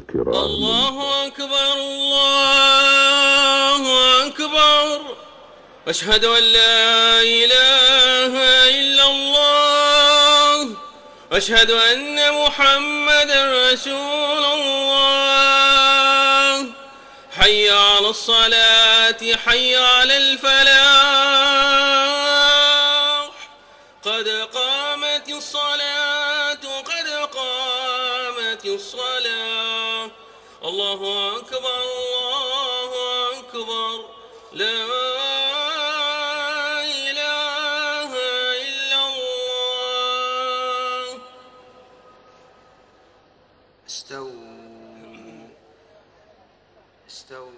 الكرام الله أكبر الله أكبر. أشهد أن لا إله إلا الله. أشهد أن محمدا رسول الله. حي على الصلاة حي على الفلاح. قد قامت الصلاة قد قامت الصلاة. الله أكبر الله أكبر. لا إله إلا الله. استووا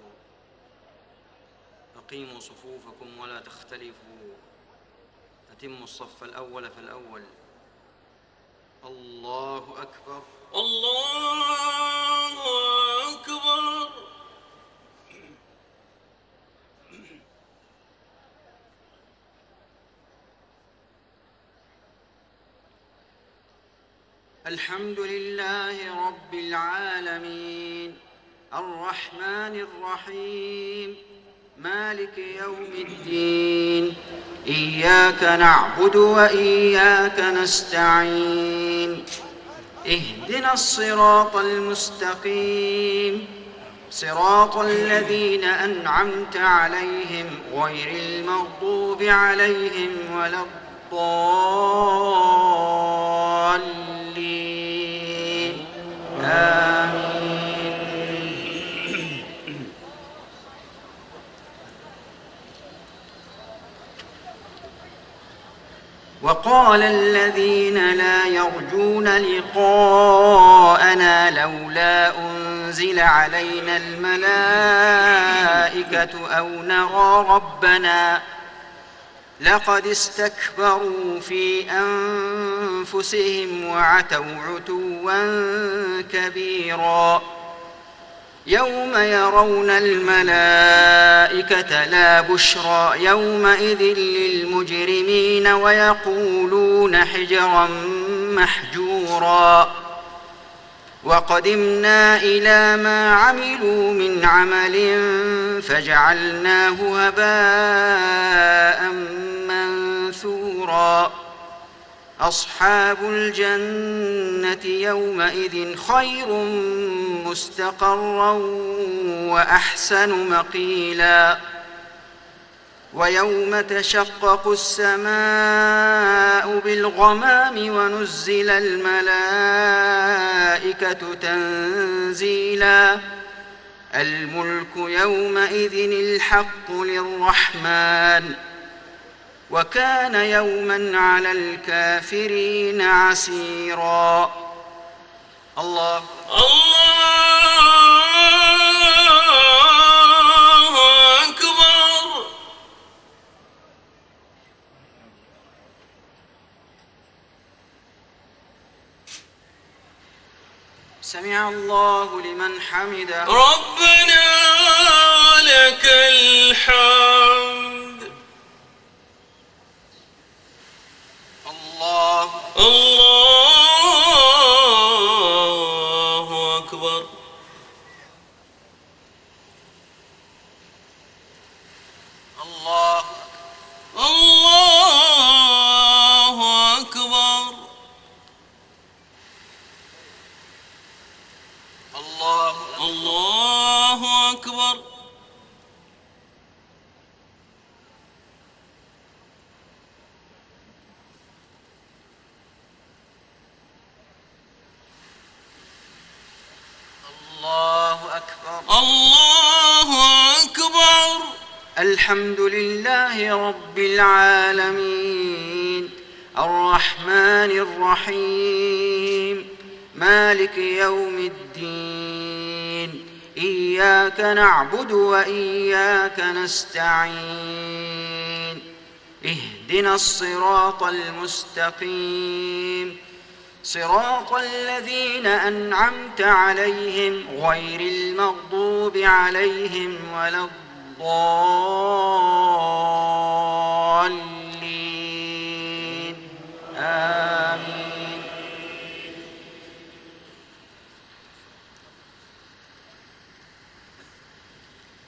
أقيموا صفوفكم ولا تختلفوا. أتموا الصف الأول فالأول. الله أكبر الله أكبر. الحمد لله رب العالمين الرحمن الرحيم مالك يوم الدين. إياك نعبد وإياك نستعين. اهدنا الصراط المستقيم صراط الذين أنعمت عليهم غير المغضوب عليهم ولا الضالين. آمين. وقال الذين لا يرجون لقاءنا لولا أنزل علينا الملائكة أو نرى ربنا لقد استكبروا في أنفسهم وعتوا عتوا كبيرا. يوم يرون الملائكة لا بشرى يومئذ للمجرمين ويقولون حجرا محجورا. وقدمنا إلى ما عملوا من عمل فجعلناه هباء منثورا. أصحاب الجنة يومئذ خير مستقرا وأحسن مقيلا. ويوم تشقق السماء بالغمام ونزل الملائكة تنزيلا. الملك يومئذ الحق للرحمن وكان يوما على الكافرين عسيرا. الله أكبر. سمع الله لمن حمده. ربنا لك الحمد. الله أكبر. الله أكبر. الله أكبر. الله أكبر. الله أكبر. الحمد لله رب العالمين الرحمن الرحيم مالك يوم الدين. إياك نعبد وإياك نستعين. اهدنا الصراط المستقيم صراط الذين أنعمت عليهم غير المغضوب عليهم ولا الضالين. آمين.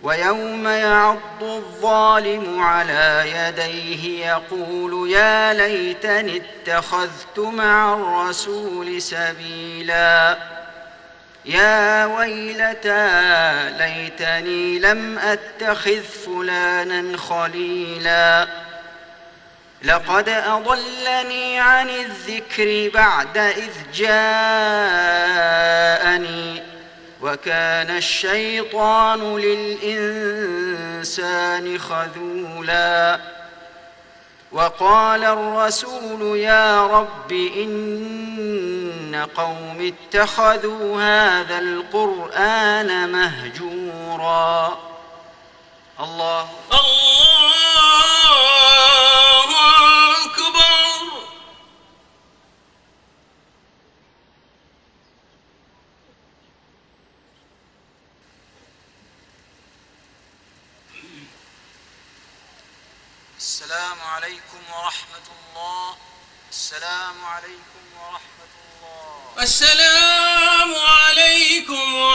ويوم يعض الظالم على يديه يقول يا ليتني اتخذت مع الرسول سبيلا يا ويلتى ليتني لم أتخذ فلانا خليلا لقد أضلني عن الذكر بعد إذ جاءني وكان الشيطان للإنسان خذولا وقال الرسول يا رب إن قوم اتخذوا هذا القرآن مهجورا الله أكبر. السلام عليكم ورحمة الله. السلام عليكم ورحمة الله. السلام عليكم